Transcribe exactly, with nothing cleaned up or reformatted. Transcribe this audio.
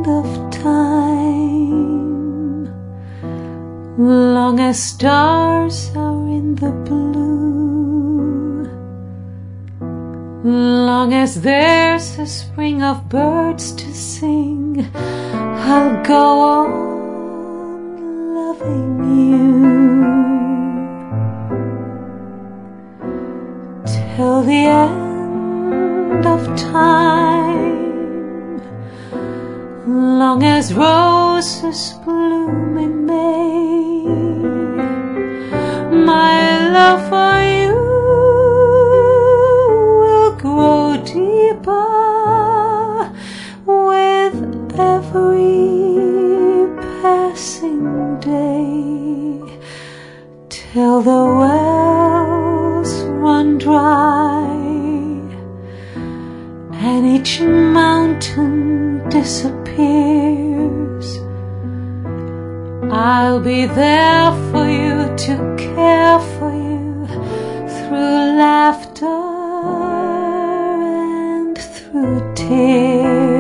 end of time, long as stars are in the blue, long as there's a spring of birds to sing, I'll go on loving you till the end of time, long as roses bloom in May. My love for you will grow deeper with every passing day, till the wells run dry and each mountain disappears. I'll be there for you to care for you through laughter and through tears.